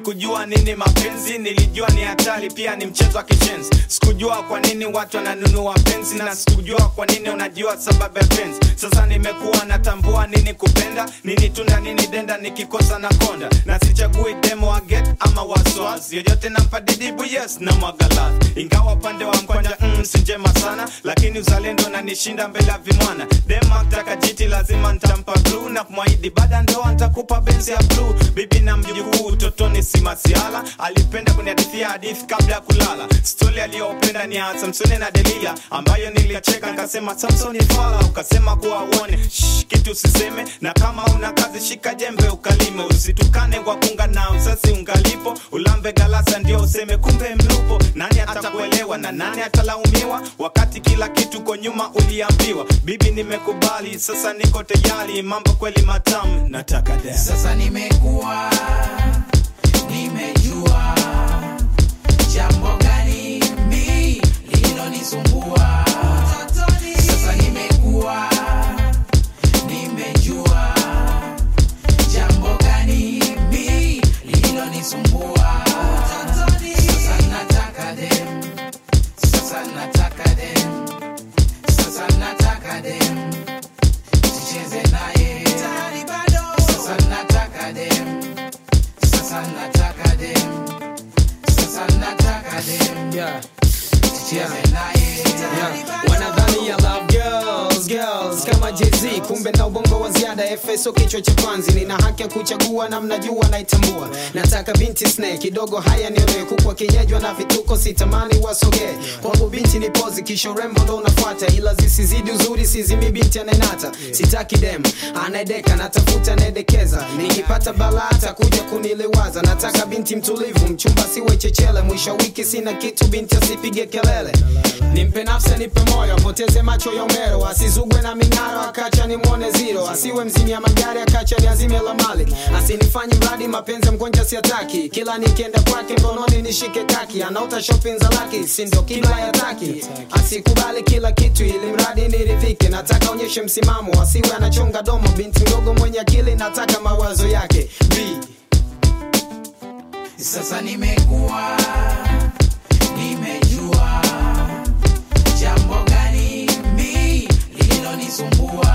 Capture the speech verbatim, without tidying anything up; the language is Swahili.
sikujua nini mapenzi, nilijua ni hatari pia ni mchezo wa kishenzi. Sikujua kwa nini watu wananunua penzi, na sikujua kwa nini unajua sababu ya penzi. Sasa nimekuwa natambua nini kupenda, nini tunda, nini denda, nikikosa na konda. Na sichagui demo wa get ama waswas, yoyote nampa didibu yes na mwagalat. Ingawa pande wa mkwanja mm, sinjema sana, lakini uzalendo na nishinda mbele ya vimwana. Dema taka jiti lazima nitampa blue, na kumwahidi baada ndoa nitakupa benzi ya blue. Bibi na mjukuu utotoni si masiala, alipenda kunihadithia hadithi kabla ya kulala. Story aliyopenda ni ya Samsoni na Delila, ambayo niliacheka nikasema Samsoni fala. Ukasema kuwa uone shh, kitu usiseme, na kama una kazi shika jembe ukalime. Usitukane kwa kunga na usasi ungalipo, ulambe galasa ndio useme kumbe mlupo. Nani atakuelewa na nani atalaumiwa, wakati kila kitu kwa nyuma uliambiwa. Bibi nimekubali sasa niko tayari, mambo kweli matamu nataka dance. Sasa nimekuwa nimejua jambo gani mimi lililonisumbua. Sasa nimekuwa nimejua jambo gani mimi lililonisumbua. Sasa nataka dem, sasa nataka dem, sasa nataka dem, tucheze naye. Sasa nataka dem, sasa nataka dem, sasa nataka dem, yeah, tucheze naye. Yeah. Wanadhani ya love girls, girls kama Jay-Z, kumbe na ubongo wa ziada. Efeso kichwa cha panzi, nina haki ya kuchagua na mnajua naitambua. Nataka binti snake kidogo, haya nielewe, kukwa kinyejwa na vituko sitamani wasogee. Kwangu binti ni pozi, kisho rembo ndo unafuata, ila zisizidi uzuri sizimi binti anenata. Sitaki dem anaedeka, natafuta naedekeza, nikipata balata kuja kuniliwaza. Nataka binti mtulivu, mchumba siwe chechele, mwisho wiki sina kitu binti asipige kelele. Nimpe nafsa nipe moyo, poteze macho ya umero, asizugwe na mingaro akacha ni mwone zero. Asiwe mzimi ya magari akacha ni azime la mali, asinifanye mradi mapenzi mgonja siataki. Kila nikienda kwake mkononi nishike kaki, anaota shopping za laki, sindo kila ya taki. Asikubali kila kitu ili mradi niridhike, nataka onyeshe msimamo, asiwe anachonga domo. Binti mdogo mwenye akili, nataka mawazo yake B. Sasa nimekuwa nimejua jambo gani mimi lililonisumbua.